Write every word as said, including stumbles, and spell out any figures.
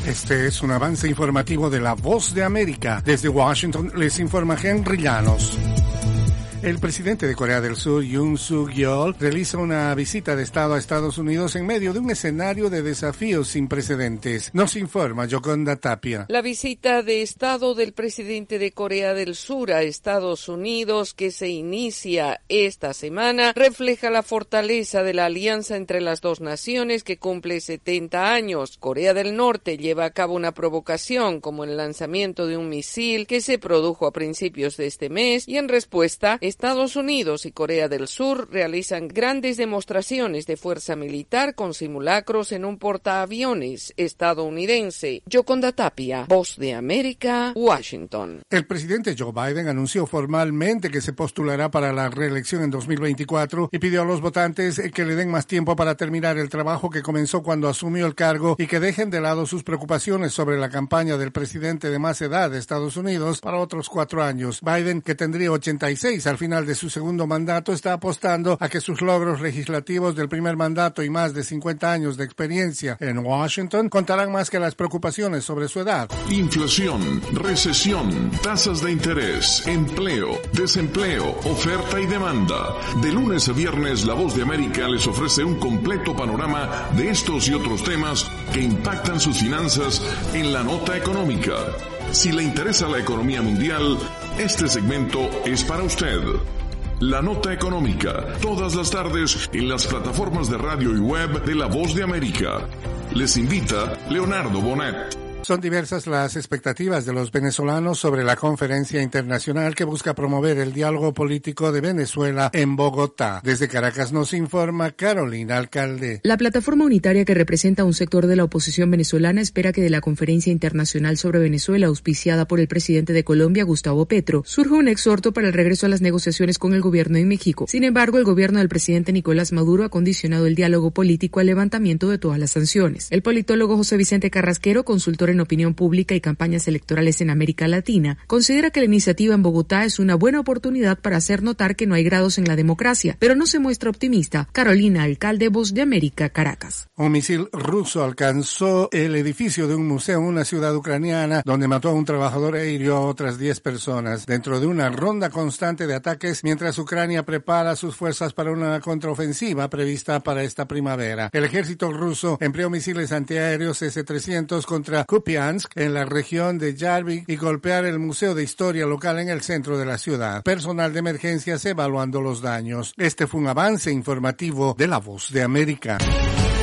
Este es un avance informativo de La Voz de América. Desde Washington les informa Henry Llanos. El presidente de Corea del Sur, Yoon Suk-yeol, realiza una visita de Estado a Estados Unidos en medio de un escenario de desafíos sin precedentes. Nos informa Yoconda Tapia. La visita de Estado del presidente de Corea del Sur a Estados Unidos, que se inicia esta semana, refleja la fortaleza de la alianza entre las dos naciones que cumple setenta años. Corea del Norte lleva a cabo una provocación, como el lanzamiento de un misil que se produjo a principios de este mes, y en respuesta, Estados Unidos y Corea del Sur realizan grandes demostraciones de fuerza militar con simulacros en un portaaviones estadounidense. Yoconda Tapia, Voz de América, Washington. El presidente Joe Biden anunció formalmente que se postulará para la reelección en dos mil veinticuatro y pidió a los votantes que le den más tiempo para terminar el trabajo que comenzó cuando asumió el cargo y que dejen de lado sus preocupaciones sobre la campaña del presidente de más edad de Estados Unidos para otros cuatro años. Biden, que tendría ochenta y seis al final de su segundo mandato, está apostando a que sus logros legislativos del primer mandato y más de cincuenta años de experiencia en Washington contarán más que las preocupaciones sobre su edad. Inflación, recesión, tasas de interés, empleo, desempleo, oferta y demanda. De lunes a viernes, La Voz de América les ofrece un completo panorama de estos y otros temas que impactan sus finanzas en la nota económica. Si le interesa la economía mundial, este segmento es para usted. La Nota Económica, todas las tardes en las plataformas de radio y web de La Voz de América. Les invita Leonardo Bonet. Son diversas las expectativas de los venezolanos sobre la conferencia internacional que busca promover el diálogo político de Venezuela en Bogotá. Desde Caracas nos informa Carolina Alcalde. La plataforma unitaria que representa a un sector de la oposición venezolana espera que de la conferencia internacional sobre Venezuela, auspiciada por el presidente de Colombia, Gustavo Petro, surja un exhorto para el regreso a las negociaciones con el gobierno en México. Sin embargo, el gobierno del presidente Nicolás Maduro ha condicionado el diálogo político al levantamiento de todas las sanciones. El politólogo José Vicente Carrasquero, consultor en opinión pública y campañas electorales en América Latina, considera que la iniciativa en Bogotá es una buena oportunidad para hacer notar que no hay grados en la democracia, pero no se muestra optimista. Carolina Alcalde, Voz de América, Caracas. Un misil ruso alcanzó el edificio de un museo en una ciudad ucraniana donde mató a un trabajador e hirió a otras diez personas, dentro de una ronda constante de ataques mientras Ucrania prepara sus fuerzas para una contraofensiva prevista para esta primavera. El ejército ruso empleó misiles antiaéreos ese trescientos contra Kupiansk en la región de Yarvik y golpear el Museo de Historia local en el centro de la ciudad. Personal de emergencias evaluando los daños. Este fue un avance informativo de La Voz de América.